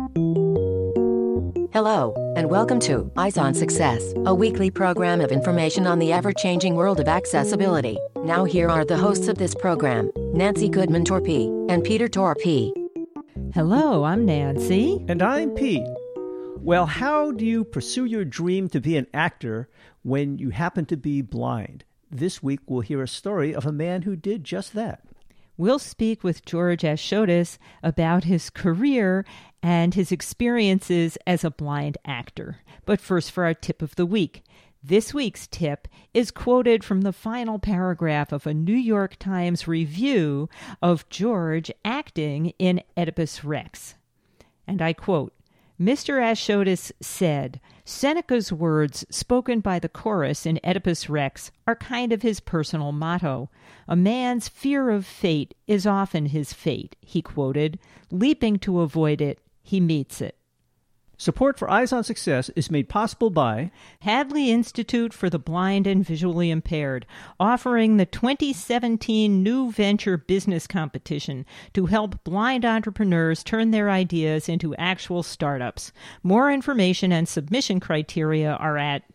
Hello, and welcome to Eyes on Success, a weekly program of information on the ever-changing world of accessibility. Now here are the hosts of this program, Nancy Goodman Torpey and Peter Torpey. Hello, I'm Nancy. And I'm Pete. Well, how do you pursue your dream to be an actor when you happen to be blind? This week we'll hear a story of a man who did just that. We'll speak with George Ashotis about his career and his experiences as a blind actor. But first, for our tip of the week. This week's tip is quoted from the final paragraph of a New York Times review of George acting in Oedipus Rex. And I quote, Mr. Ashotis said, Seneca's words spoken by the chorus in Oedipus Rex are kind of his personal motto. A man's fear of fate is often his fate, he quoted. Leaping to avoid it, he meets it. Support for Eyes on Success is made possible by Hadley Institute for the Blind and Visually Impaired, offering the 2017 New Venture Business Competition to help blind entrepreneurs turn their ideas into actual startups. More information and submission criteria are at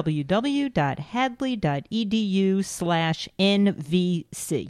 www.hadley.edu/NVC.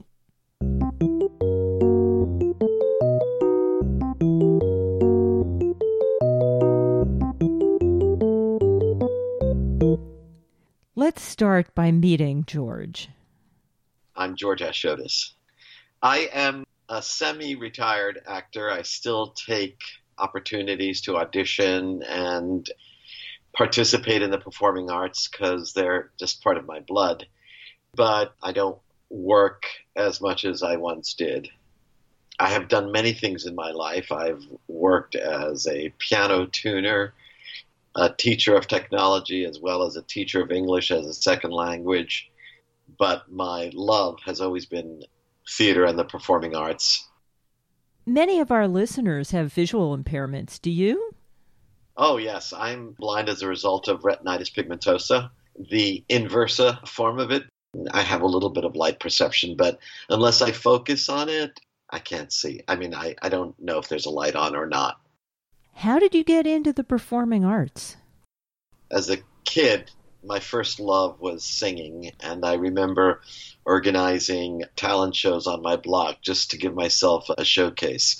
Let's start by meeting George. I'm George Ashotis. I am a semi-retired actor. I still take opportunities to audition and participate in the performing arts because they're just part of my blood. But I don't work as much as I once did. I have done many things in my life. I've worked as a piano tuner, a teacher of technology, as well as a teacher of English as a second language. But my love has always been theater and the performing arts. Many of our listeners have visual impairments. Do you? Oh, yes. I'm blind as a result of retinitis pigmentosa, the inversa form of it. I have a little bit of light perception, but unless I focus on it, I can't see. I mean, I don't know if there's a light on or not. How did you get into the performing arts? As a kid, my first love was singing, and I remember organizing talent shows on my block just to give myself a showcase.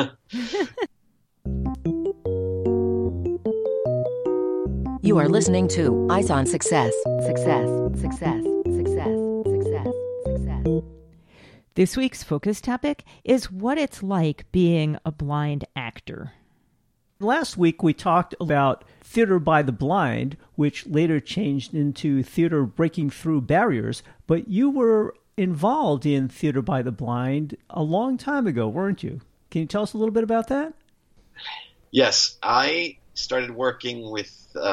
You are listening to Eyes on Success. Success, success, success, success, success. This week's focus topic is what it's like being a blind actor. Last week, we talked about Theater by the Blind, which later changed into Theater Breaking Through Barriers, but you were involved in Theater by the Blind a long time ago, weren't you? Can you tell us a little bit about that? Yes, I started working with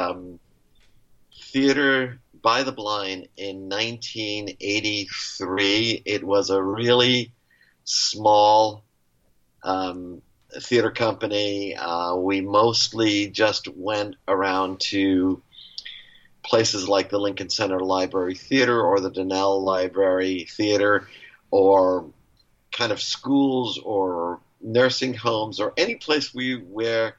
Theater by the Blind in 1983. It was a really small theater company. We mostly just went around to places like the Lincoln Center Library Theater or the Donnell Library Theater, or kind of schools or nursing homes or any place where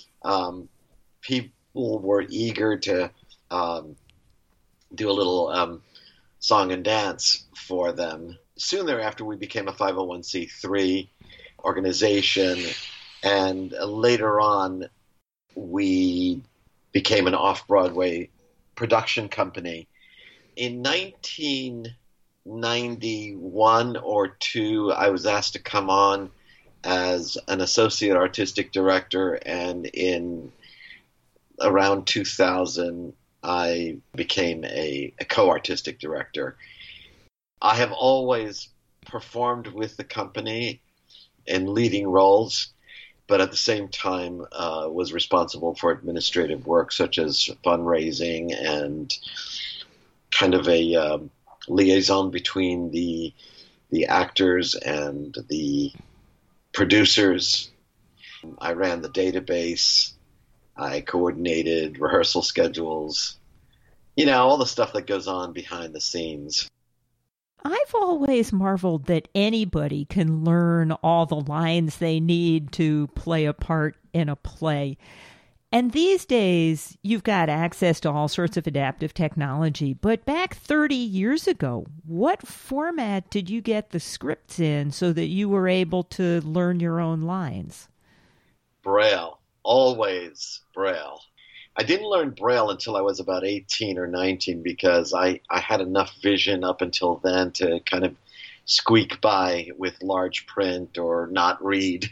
people were eager to do a little song and dance for them. Soon thereafter, we became a 501c3 organization, and later on we became an off-Broadway production company. In 1991 or 2, I was asked to come on as an associate artistic director, and in around 2000 I became a co-artistic director. I have always performed with the company in leading roles, but at the same time was responsible for administrative work such as fundraising and kind of a liaison between the actors and the producers. I ran the database. I coordinated rehearsal schedules. You know, all the stuff that goes on behind the scenes. I've always marveled that anybody can learn all the lines they need to play a part in a play. And these days, you've got access to all sorts of adaptive technology. But back 30 years ago, what format did you get the scripts in so that you were able to learn your own lines? Braille. Always Braille. I didn't learn Braille until I was about 18 or 19 because I had enough vision up until then to kind of squeak by with large print or not read.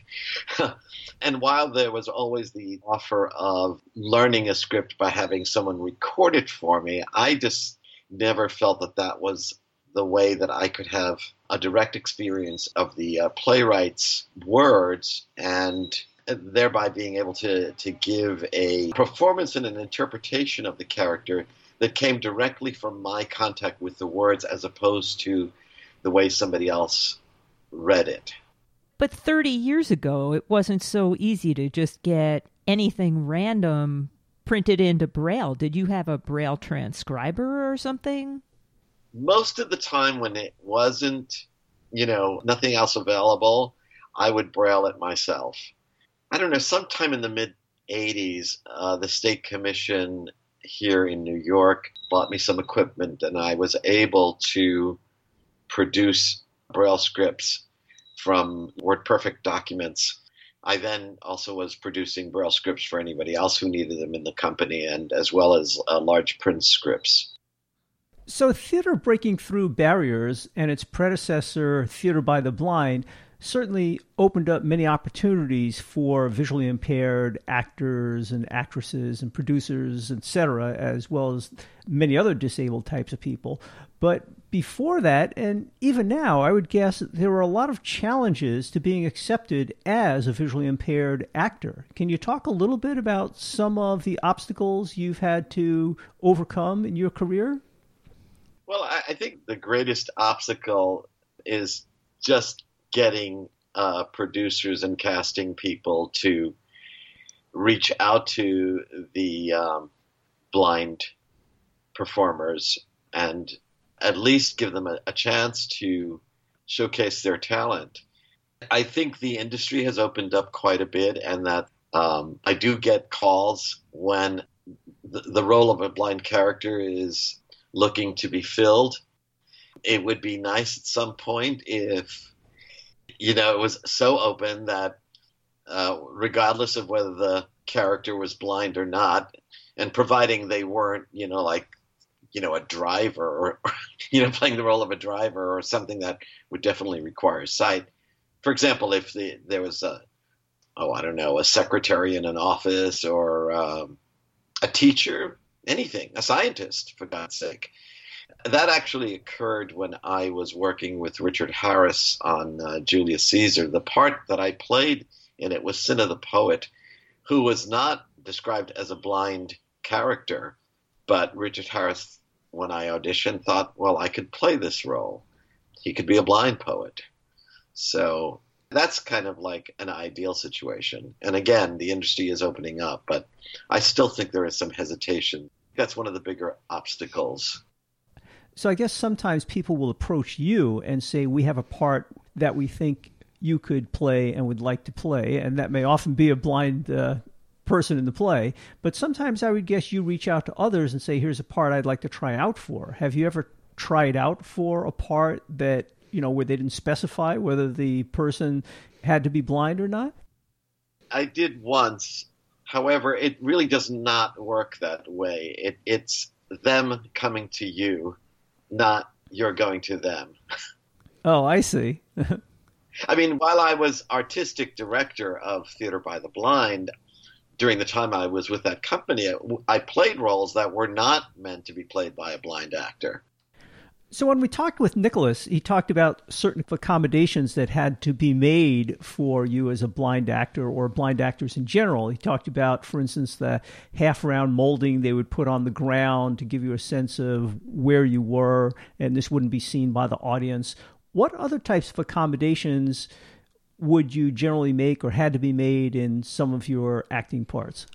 And while there was always the offer of learning a script by having someone record it for me, I just never felt that that was the way that I could have a direct experience of the playwright's words and thereby being able to give a performance and an interpretation of the character that came directly from my contact with the words as opposed to the way somebody else read it. But 30 years ago, it wasn't so easy to just get anything random printed into Braille. Did you have a Braille transcriber or something? Most of the time when it wasn't, nothing else available, I would Braille it myself. I don't know, sometime in the mid-'80s, the State Commission here in New York bought me some equipment, and I was able to produce Braille scripts from WordPerfect documents. I then also was producing Braille scripts for anybody else who needed them in the company, and as well as large print scripts. So Theater Breaking Through Barriers and its predecessor, Theater by the Blind, certainly opened up many opportunities for visually impaired actors and actresses and producers, etc., as well as many other disabled types of people. But before that, and even now, I would guess there were a lot of challenges to being accepted as a visually impaired actor. Can you talk a little bit about some of the obstacles you've had to overcome in your career? Well, I think the greatest obstacle is just getting producers and casting people to reach out to the blind performers and at least give them a chance to showcase their talent. I think the industry has opened up quite a bit, and that I do get calls when the role of a blind character is looking to be filled. It would be nice at some point if it was so open that regardless of whether the character was blind or not, and providing they weren't, a driver or playing the role of a driver or something that would definitely require sight. For example, if there was a secretary in an office or a teacher, anything, a scientist, for God's sake. That actually occurred when I was working with Richard Harris on Julius Caesar. The part that I played in it was Cinna the Poet, who was not described as a blind character, but Richard Harris, when I auditioned, thought, well, I could play this role. He could be a blind poet. So that's kind of like an ideal situation. And again, the industry is opening up, but I still think there is some hesitation. That's one of the bigger obstacles. So I guess sometimes people will approach you and say, we have a part that we think you could play and would like to play, and that may often be a blind person in the play. But sometimes I would guess you reach out to others and say, here's a part I'd like to try out for. Have you ever tried out for a part that, where they didn't specify whether the person had to be blind or not? I did once. However, it really does not work that way. It's them coming to you, not you're going to them. Oh, I see. I mean, while I was artistic director of Theater by the Blind, during the time I was with that company, I played roles that were not meant to be played by a blind actor. So when we talked with Nicholas, he talked about certain accommodations that had to be made for you as a blind actor or blind actors in general. He talked about, for instance, the half-round molding they would put on the ground to give you a sense of where you were, and this wouldn't be seen by the audience. What other types of accommodations would you generally make or had to be made in some of your acting parts?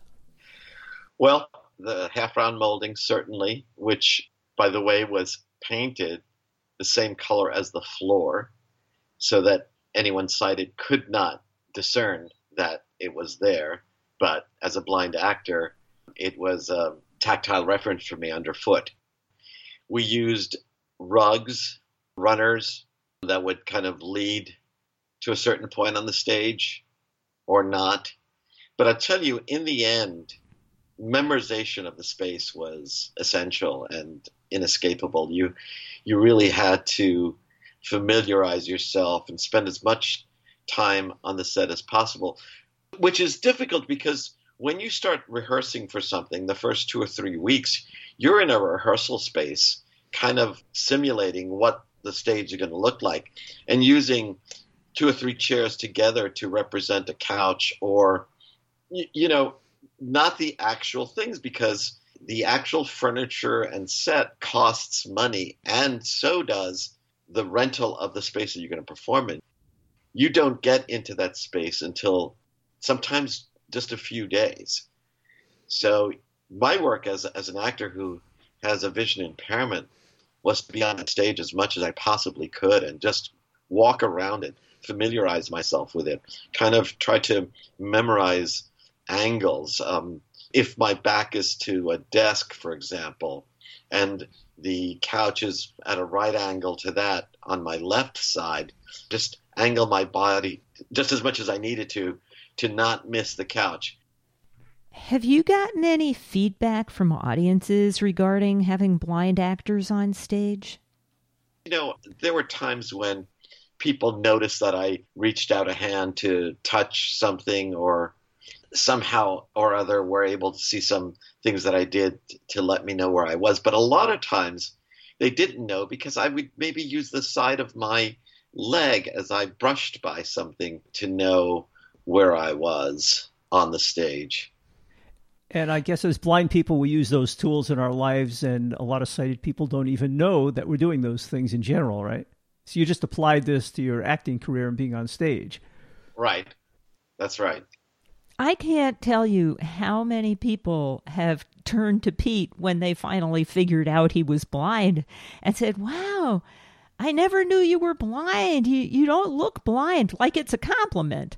Well, the half-round molding, certainly, which, by the way, was painted the same color as the floor so that anyone sighted could not discern that it was there. But as a blind actor, it was a tactile reference for me underfoot. We used rugs, runners that would kind of lead to a certain point on the stage or not. But I tell you, in the end, memorization of the space was essential and inescapable. You really had to familiarize yourself and spend as much time on the set as possible, which is difficult because when you start rehearsing for something, the first 2 or 3 weeks, you're in a rehearsal space kind of simulating what the stage is going to look like and using 2 or 3 chairs together to represent a couch or, not the actual things, because the actual furniture and set costs money, and so does the rental of the space that you're going to perform in. You don't get into that space until sometimes just a few days. So my work as an actor who has a vision impairment was to be on the stage as much as I possibly could and just walk around it, familiarize myself with it, kind of try to memorize angles. If my back is to a desk, for example, and the couch is at a right angle to that on my left side, just angle my body just as much as I needed to not miss the couch. Have you gotten any feedback from audiences regarding having blind actors on stage? There were times when people noticed that I reached out a hand to touch something or somehow or other were able to see some things that I did to let me know where I was. But a lot of times they didn't know because I would maybe use the side of my leg as I brushed by something to know where I was on the stage. And I guess as blind people, we use those tools in our lives, and a lot of sighted people don't even know that we're doing those things in general, right? So you just applied this to your acting career and being on stage. Right. That's right. I can't tell you how many people have turned to Pete when they finally figured out he was blind and said, "Wow, I never knew you were blind. You don't look blind," like it's a compliment.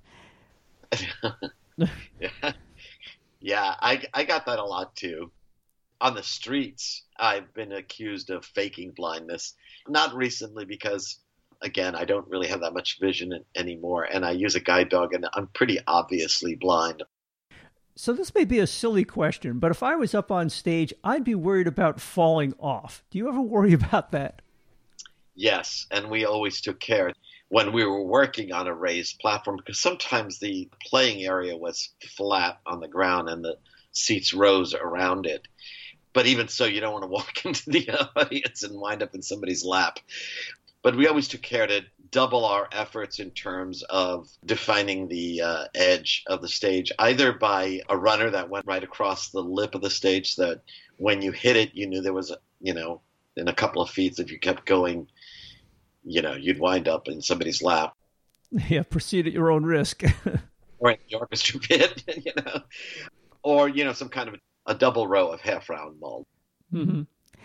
Yeah, I got that a lot too. On the streets, I've been accused of faking blindness. Not recently because, again, I don't really have that much vision anymore, and I use a guide dog, and I'm pretty obviously blind. So this may be a silly question, but if I was up on stage, I'd be worried about falling off. Do you ever worry about that? Yes, and we always took care when we were working on a raised platform, because sometimes the playing area was flat on the ground and the seats rose around it. But even so, you don't want to walk into the audience and wind up in somebody's lap. But we always took care to double our efforts in terms of defining the edge of the stage, either by a runner that went right across the lip of the stage so that when you hit it, you knew there was, in a couple of feet, if you kept going, you'd wind up in somebody's lap. Yeah, proceed at your own risk. Or in the orchestra pit, Or, some kind of a double row of half-round mold. Mm-hmm.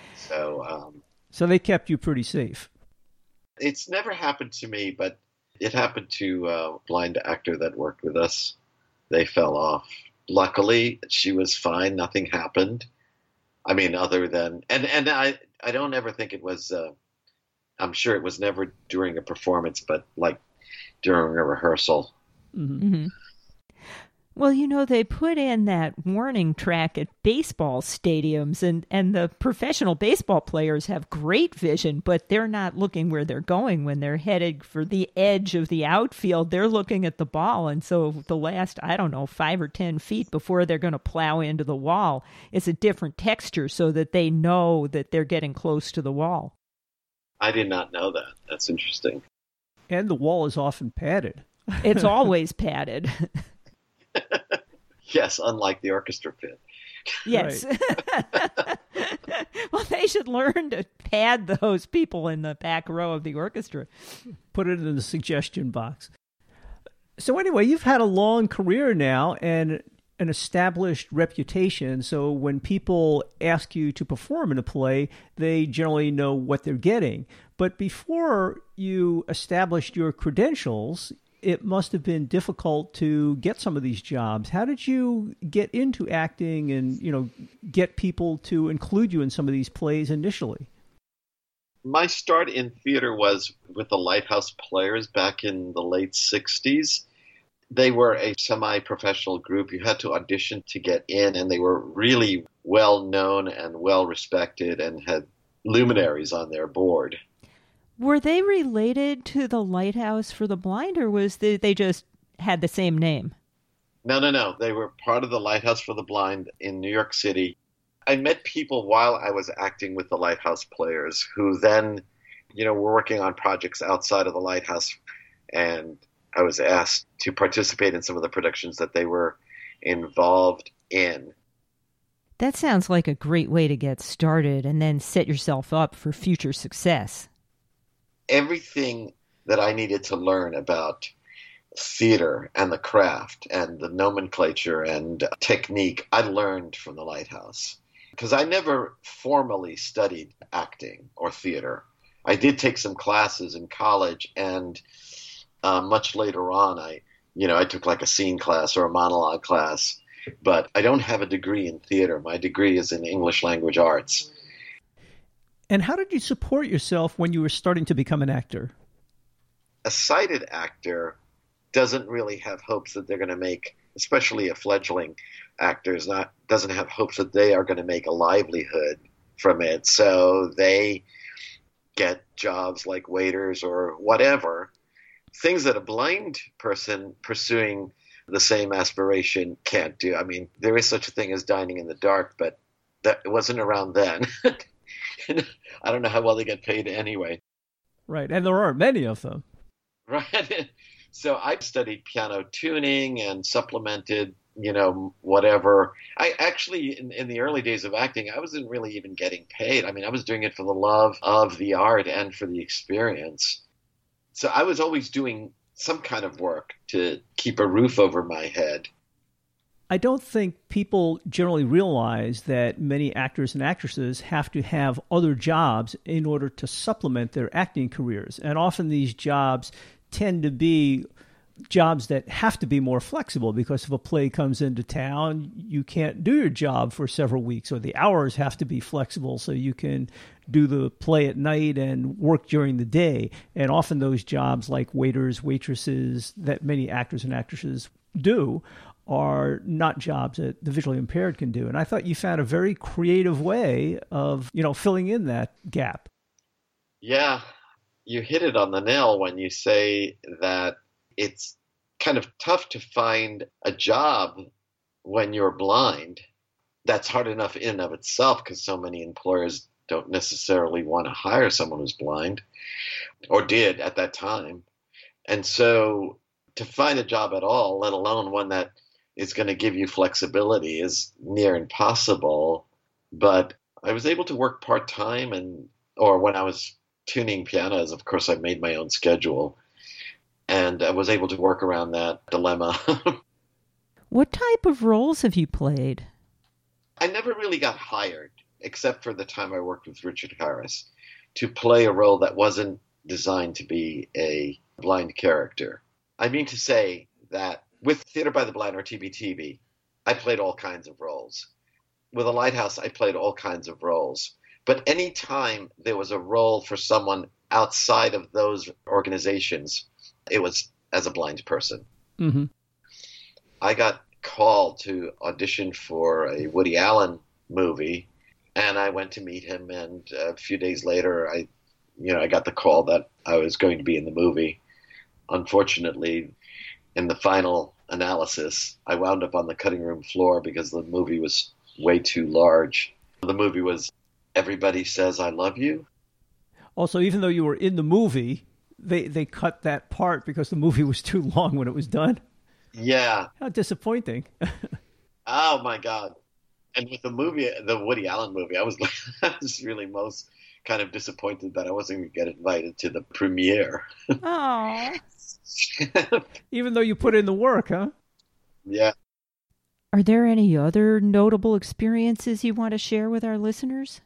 So they kept you pretty safe. It's never happened to me, but it happened to a blind actor that worked with us. They fell off. Luckily, she was fine. Nothing happened. I mean, other than... And I don't ever think it was... I'm sure it was never during a performance, but like during a rehearsal. Mm-hmm. Mm-hmm. Well, they put in that warning track at baseball stadiums, and the professional baseball players have great vision, but they're not looking where they're going when they're headed for the edge of the outfield. They're looking at the ball, and so the last, 5 or 10 feet before they're going to plow into the wall is a different texture so that they know that they're getting close to the wall. I did not know that. That's interesting. And the wall is often padded. It's always padded. Yes, unlike the orchestra pit. Yes. Right. Well, they should learn to pad those people in the back row of the orchestra. Put it in the suggestion box. So anyway, you've had a long career now and an established reputation. So when people ask you to perform in a play, they generally know what they're getting. But before you established your credentials, it must have been difficult to get some of these jobs. How did you get into acting and, get people to include you in some of these plays initially? My start in theater was with the Lighthouse Players back in the late 60s. They were a semi-professional group. You had to audition to get in, and they were really well-known and well-respected and had luminaries on their board. Were they related to the Lighthouse for the Blind, or they just had the same name? No. They were part of the Lighthouse for the Blind in New York City. I met people while I was acting with the Lighthouse Players who then, were working on projects outside of the Lighthouse, and I was asked to participate in some of the productions that they were involved in. That sounds like a great way to get started and then set yourself up for future success. Everything that I needed to learn about theater and the craft and the nomenclature and technique, I learned from the Lighthouse. Because I never formally studied acting or theater. I did take some classes in college, and much later on, I took like a scene class or a monologue class. But I don't have a degree in theater. My degree is in English language arts. And how did you support yourself when you were starting to become an actor? A sighted actor doesn't really have hopes that they're going to make, especially a fledgling actor, doesn't have hopes that they are going to make a livelihood from it. So they get jobs like waiters or whatever, things that a blind person pursuing the same aspiration can't do. I mean, there is such a thing as dining in the dark, but it wasn't around then. I don't know how well they get paid anyway. Right, and there aren't many of them. Right. So I studied piano tuning and supplemented, whatever. I actually, in the early days of acting, I wasn't really even getting paid. I mean, I was doing it for the love of the art and for the experience. So I was always doing some kind of work to keep a roof over my head. I don't think people generally realize that many actors and actresses have to have other jobs in order to supplement their acting careers. And often these jobs tend to be jobs that have to be more flexible, because if a play comes into town, you can't do your job for several weeks, or the hours have to be flexible so you can do the play at night and work during the day. And often those jobs, like waiters, waitresses, that many actors and actresses do, are not jobs that the visually impaired can do. And I thought you found a very creative way of, filling in that gap. Yeah, you hit it on the nail when you say that it's kind of tough to find a job when you're blind. That's hard enough in and of itself, because so many employers don't necessarily want to hire someone who's blind, or did at that time. And so to find a job at all, let alone one that is going to give you flexibility, is near impossible. But I was able to work part-time, or when I was tuning pianos, of course, I made my own schedule. And I was able to work around that dilemma. What type of roles have you played? I never really got hired, except for the time I worked with Richard Harris, to play a role that wasn't designed to be a blind character. I mean to say that with Theater by the Blind, or TBTB, I played all kinds of roles. With a Lighthouse, I played all kinds of roles. But any time there was a role for someone outside of those organizations, it was as a blind person. Mm-hmm. I got called to audition for a Woody Allen movie, and I went to meet him. And a few days later, I got the call that I was going to be in the movie. Unfortunately, in the final analysis, I wound up on the cutting room floor because the movie was way too large. The movie was Everybody Says I Love You. Also, even though you were in the movie, they cut that part because the movie was too long when it was done. Yeah. How disappointing. Oh, my God. And with the movie, the Woody Allen movie, I was really most kind of disappointed that I wasn't going to get invited to the premiere. Aww. Even though you put in the work, huh? Yeah. Are there any other notable experiences you want to share with our listeners?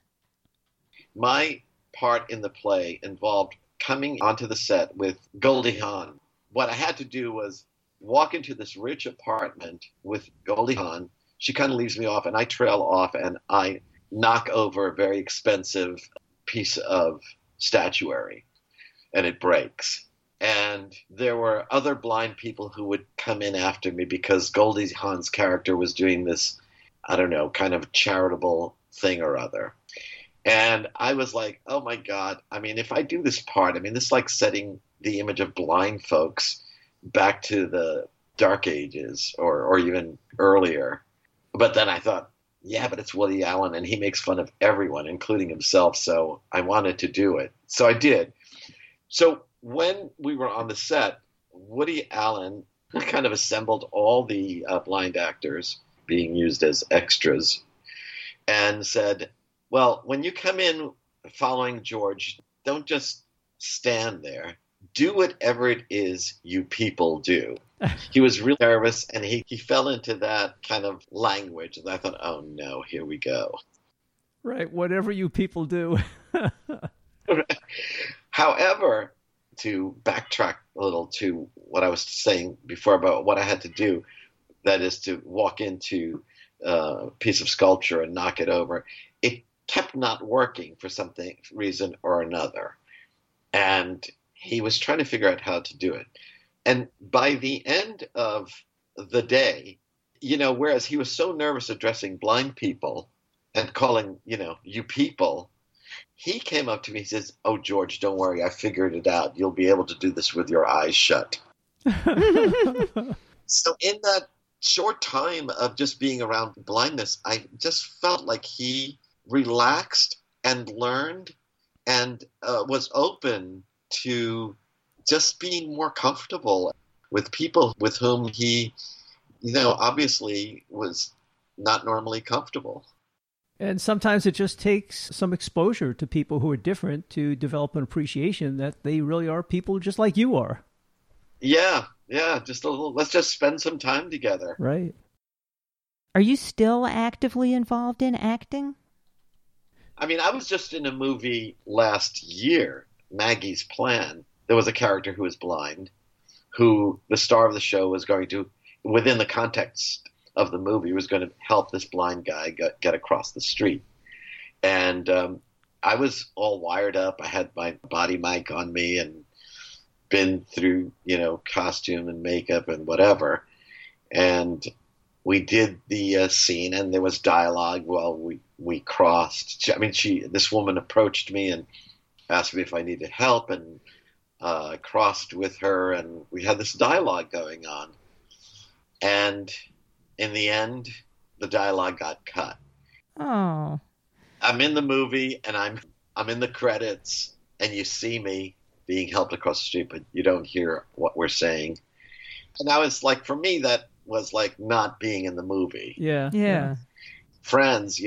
My part in the play involved coming onto the set with Goldie Hawn. what I had to do was walk into this rich apartment with Goldie Hawn. She kind of leaves me off, and I trail off, and I knock over a very expensive piece of statuary, and it breaks. And there were other blind people who would come in after me because Goldie Hawn's character was doing this, I don't know, kind of charitable thing or other. And I was like, oh my God, I mean, if I do this part, I mean, this is like setting the image of blind folks back to the Dark Ages or even earlier. But then I thought, yeah, but it's Woody Allen and he makes fun of everyone, including himself. So I wanted to do it. So I did. So when we were on the set, Woody Allen kind of assembled all the blind actors being used as extras and said, well, when you come in following George, don't just stand there. Do whatever it is you people do. He was really nervous, and he fell into that kind of language. And I thought, oh, no, here we go. Right, whatever you people do. However, to backtrack a little to what I was saying before about what I had to do, that is to walk into a piece of sculpture and knock it over, it kept not working for something reason or another. And he was trying to figure out how to do it. And by the end of the day, whereas he was so nervous addressing blind people and calling, you people, he came up to me, he says, oh, George, don't worry, I figured it out. You'll be able to do this with your eyes shut. So in that short time of just being around blindness, I just felt like he relaxed and learned and was open to just being more comfortable with people with whom he, obviously was not normally comfortable. And sometimes it just takes some exposure to people who are different to develop an appreciation that they really are people just like you are. Yeah, just a little. Let's just spend some time together. Right. Are you still actively involved in acting? I mean, I was just in a movie last year, Maggie's Plan. There was a character who was blind, who the star of the show was going to, within the context of the movie, was going to help this blind guy get across the street. And I was all wired up. I had my body mic on me and been through, costume and makeup and whatever. And we did the scene, and there was dialogue while we crossed. This woman approached me and asked me if I needed help, and crossed with her, and we had this dialogue going on. And in the end, the dialogue got cut. Oh. I'm in the movie, and I'm in the credits, and you see me being helped across the street, but you don't hear what we're saying. And I was like, for me, that was like not being in the movie. Yeah. Friends,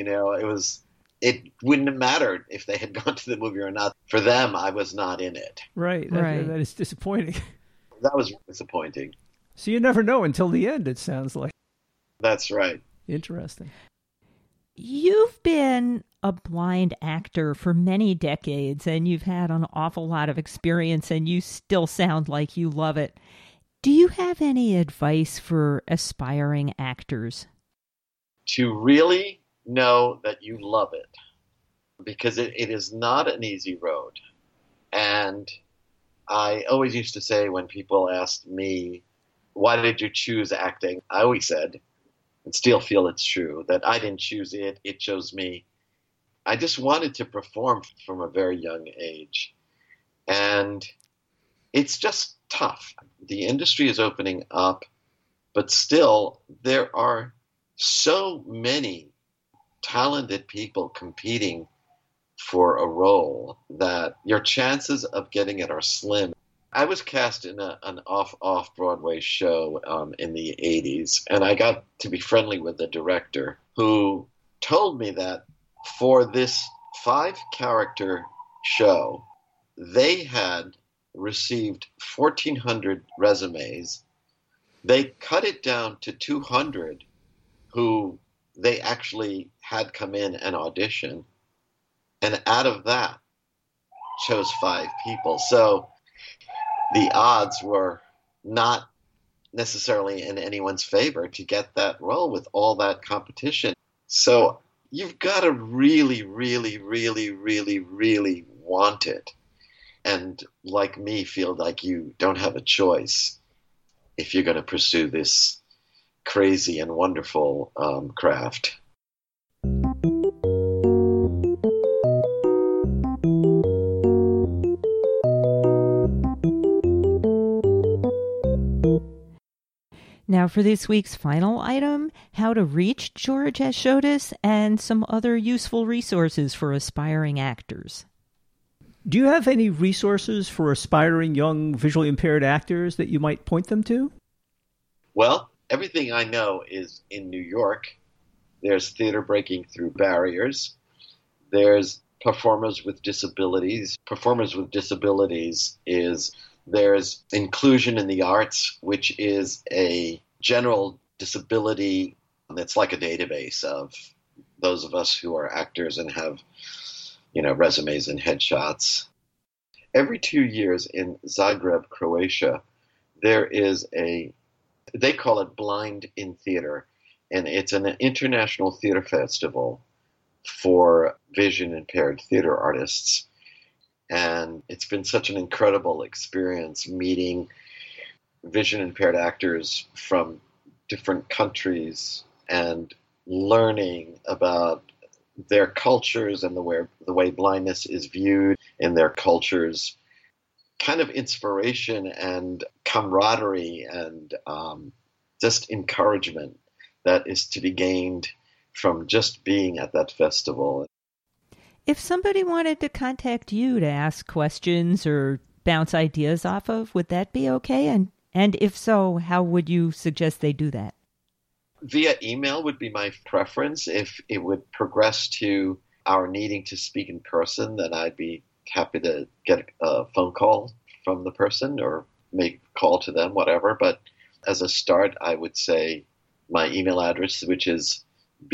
it wouldn't have mattered if they had gone to the movie or not. For them, I was not in it. Right. That is disappointing. That was disappointing. So you never know until the end, it sounds like. That's right. Interesting. You've been a blind actor for many decades, and you've had an awful lot of experience, and you still sound like you love it. Do you have any advice for aspiring actors? To really know that you love it, because it is not an easy road. And I always used to say, when people asked me, why did you choose acting? I always said, and still feel it's true, that I didn't choose it, it chose me. I just wanted to perform from a very young age. And it's just tough. The industry is opening up, but still there are so many talented people competing for a role that your chances of getting it are slim. I was cast in an off-Broadway show in the 80s, and I got to be friendly with the director, who told me that for this 5-character show, they had received 1,400 resumes. They cut it down to 200 who they actually had come in and audition, and out of that chose 5 people. So the odds were not necessarily in anyone's favor to get that role with all that competition. So you've got to really, really, really, really, really want it. And like me, feel like you don't have a choice if you're going to pursue this crazy and wonderful craft. Now for this week's final item, how to reach George S. Shodas and some other useful resources for aspiring actors. Do you have any resources for aspiring young visually impaired actors that you might point them to? Well, everything I know is in New York. There's Theater Breaking Through Barriers. There's Performers with Disabilities. Performers with Disabilities there's Inclusion in the Arts, which is a general disability that's like a database of those of us who are actors and have, resumes and headshots. Every 2 years in Zagreb, Croatia, there is they call it Blind in Theater, and it's an international theater festival for vision impaired theater artists. And it's been such an incredible experience meeting vision impaired actors from different countries and learning about their cultures and the way blindness is viewed in their cultures. Kind of inspiration and camaraderie and just encouragement that is to be gained from just being at that festival. If somebody wanted to contact you to ask questions or bounce ideas off of, would that be okay? And if so, how would you suggest they do that? Via email would be my preference. If it would progress to our needing to speak in person, then I'd be happy to get a phone call from the person or make a call to them, whatever. But as a start, I would say my email address, which is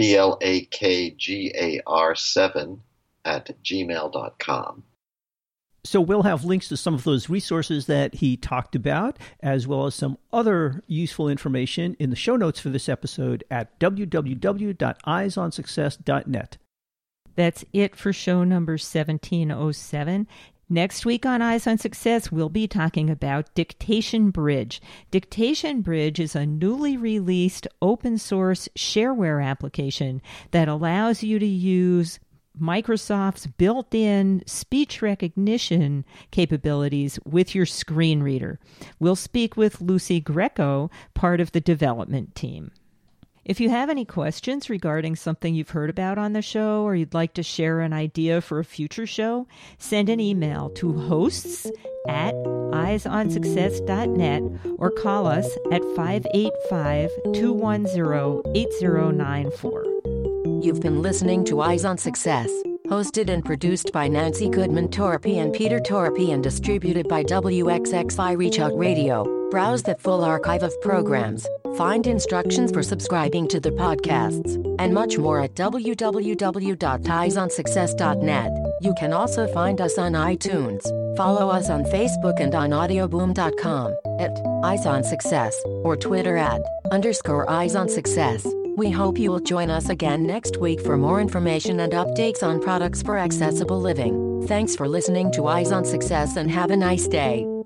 blakgar7@gmail.com. So we'll have links to some of those resources that he talked about, as well as some other useful information in the show notes for this episode at www.eyesonsuccess.net. That's it for show number 1707. Next week on Eyes on Success, we'll be talking about Dictation Bridge. Dictation Bridge is a newly released open source shareware application that allows you to use Microsoft's built-in speech recognition capabilities with your screen reader. We'll speak with Lucy Greco, part of the development team. If you have any questions regarding something you've heard about on the show or you'd like to share an idea for a future show, send an email to hosts@eyesonsuccess.net or call us at 585-210-8094. You've been listening to Eyes on Success, hosted and produced by Nancy Goodman Torpy and Peter Torpy and distributed by WXXI Reach Out Radio. Browse the full archive of programs, find instructions for subscribing to the podcasts, and much more at www.eyesonsuccess.net. You can also find us on iTunes. Follow us on Facebook and on audioboom.com at Eyes on Success or Twitter at _Eyes on Success. We hope you will join us again next week for more information and updates on products for accessible living. Thanks for listening to Eyes on Success and have a nice day.